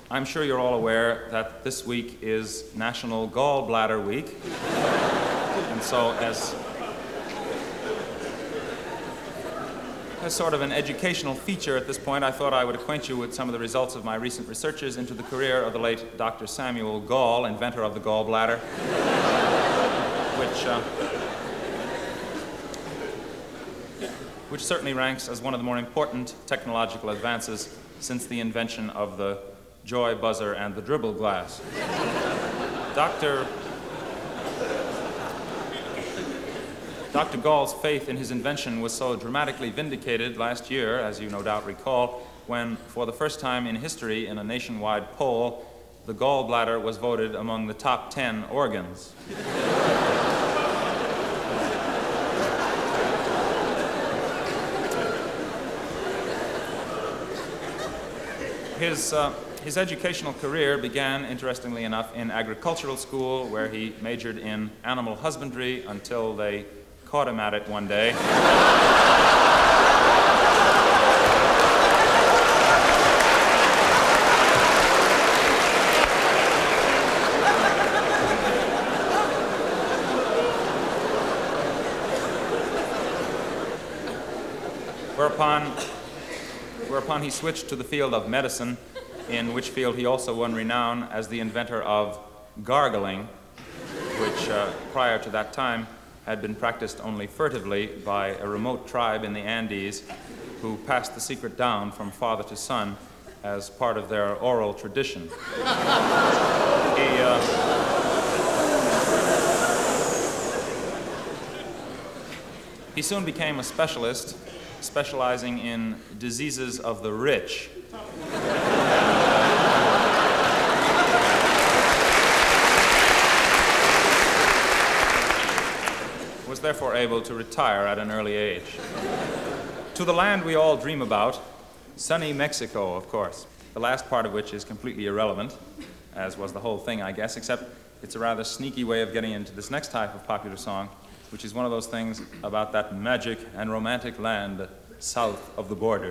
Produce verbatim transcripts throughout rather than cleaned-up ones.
I'm sure you're all aware that this week is National Gallbladder Week. And so as, as sort of an educational feature at this point, I thought I would acquaint you with some of the results of my recent researches into the career of the late Doctor Samuel Gall, inventor of the gallbladder, which, uh, which certainly ranks as one of the more important technological advances since the invention of the joy buzzer and the dribble glass. Doctor Doctor Gall's faith in his invention was so dramatically vindicated last year, as you no doubt recall, when, for the first time in history in a nationwide poll, the gallbladder was voted among the top ten organs. His, uh, his educational career began, interestingly enough, in agricultural school, where he majored in animal husbandry until they caught him at it one day. Whereupon, whereupon he switched to the field of medicine, in which field he also won renown as the inventor of gargling, which uh, prior to that time had been practiced only furtively by a remote tribe in the Andes who passed the secret down from father to son as part of their oral tradition. He, uh, he soon became a specialist, specializing in diseases of the rich. Was therefore able to retire at an early age. To the land we all dream about, sunny Mexico, of course, the last part of which is completely irrelevant, as was the whole thing, I guess, except it's a rather sneaky way of getting into this next type of popular song, which is one of those things about that magic and romantic land south of the border.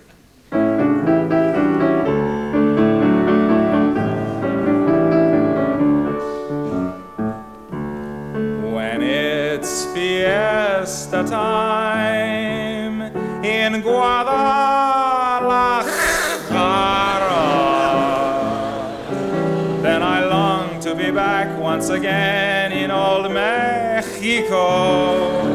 When it's fiesta time in Guadalajara, then I long to be back once again in old Mexico,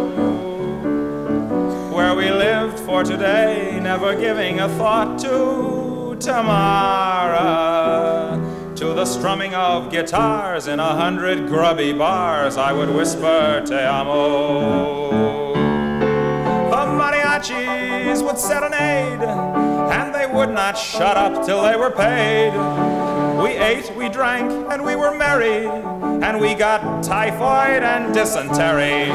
where we lived for today, never giving a thought to tomorrow. To the strumming of guitars in a hundred grubby bars, I would whisper, Te amo. The mariachis would serenade, and they would not shut up till they were paid. We ate, we drank, and we were merry, and we got typhoid and dysentery.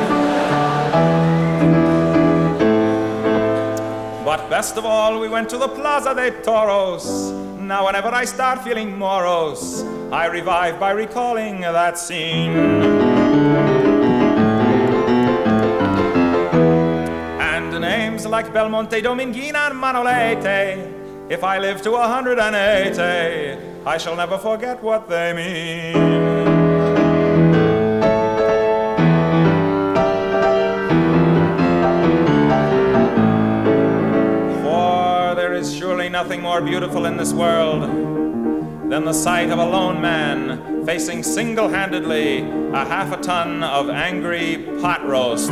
But best of all, we went to the Plaza de Toros. Now whenever I start feeling morose, I revive by recalling that scene. And names like Belmonte, Dominguina, and Manolete, if I live to one hundred eighty, I shall never forget what they mean. Surely nothing more beautiful in this world than the sight of a lone man facing single-handedly a half a ton of angry pot roast.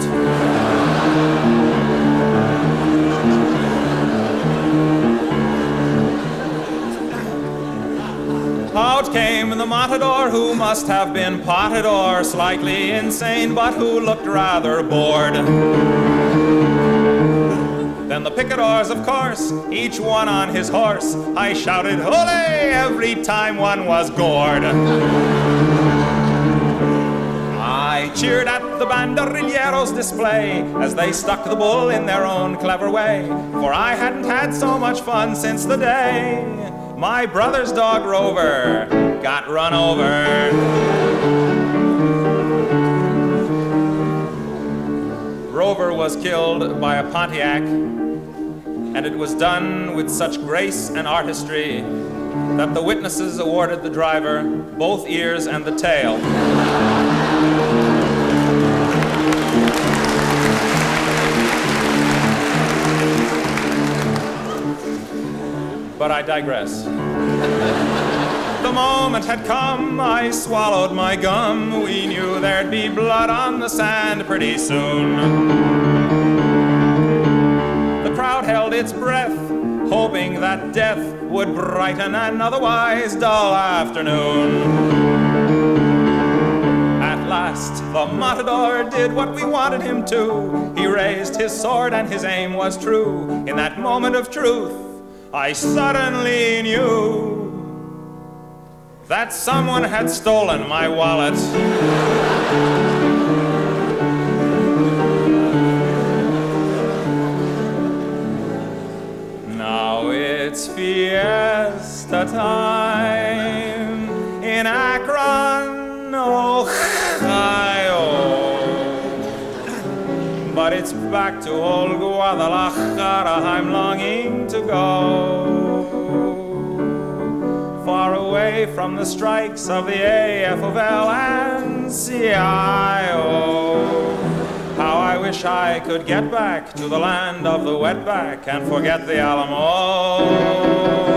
Out came the matador, who must have been potted or slightly insane, but who looked rather bored. Then the picadors, of course, each one on his horse. I shouted, "Ole!" every time one was gored. I cheered at the banderilleros' display as they stuck the bull in their own clever way, for I hadn't had so much fun since the day my brother's dog Rover got run over. Rover was killed by a Pontiac, and it was done with such grace and artistry that the witnesses awarded the driver both ears and the tail. But I digress. The moment had come, I swallowed my gum. We knew there'd be blood on the sand pretty soon. The crowd held its breath, hoping that death would brighten an otherwise dull afternoon. At last, the matador did what we wanted him to. He raised his sword and his aim was true. In that moment of truth, I suddenly knew that someone had stolen my wallet. Now it's fiesta time in Akron, Ohio. But it's back to old Guadalajara I'm longing to go. Far away from the strikes of the A F O L and C I O. How I wish I could get back to the land of the wetback and forget the Alamo.